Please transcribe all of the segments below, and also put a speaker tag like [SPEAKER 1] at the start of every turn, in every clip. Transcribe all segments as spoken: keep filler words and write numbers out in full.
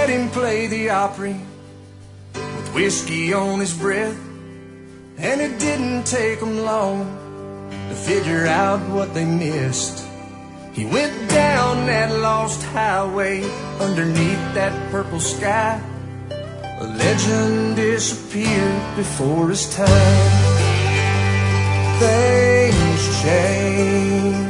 [SPEAKER 1] let him play the Opry with whiskey on his breath. And it didn't take him long to figure out what they missed. He went down that lost highway underneath that purple sky. A legend disappeared before his time. Things change.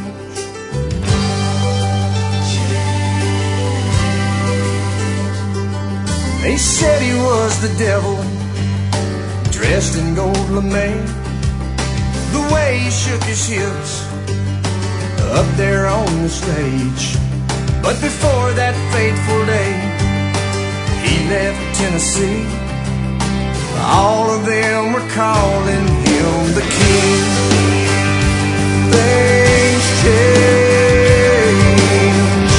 [SPEAKER 1] They said he was the devil, dressed in gold lame. The way he shook his hips up there on the stage. But before that fateful day, he left Tennessee. All of them were calling him the king. Things change.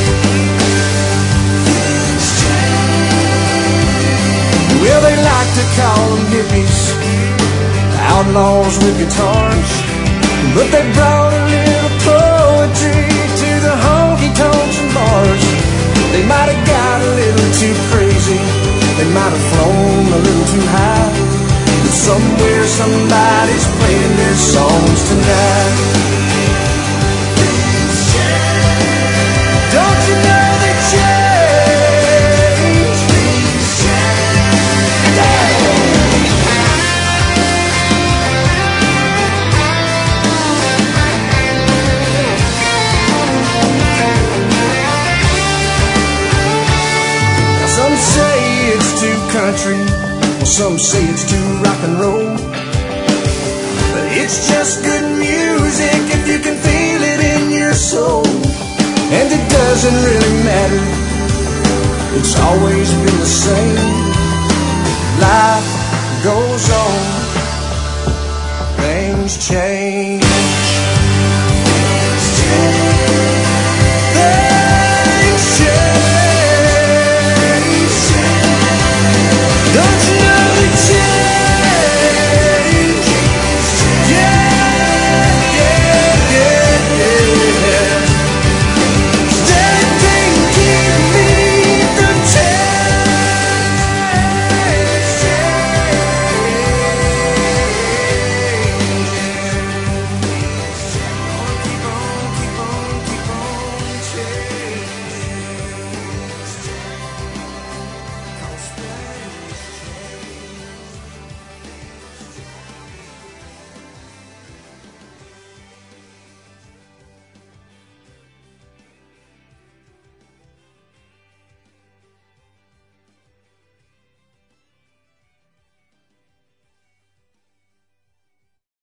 [SPEAKER 1] Well, they like to call them hippies, outlaws with guitars, but they brought a little poetry to the honky-tonks and bars. They might have got a little too crazy, they might have flown a little too high, but somewhere somebody's playing their songs tonight. Don't you know they change? Some say it's too country, well, some say it's too rock and roll. But it's just good music if you can feel it in your soul. And it doesn't really matter, it's always been the same. Life goes on, things change.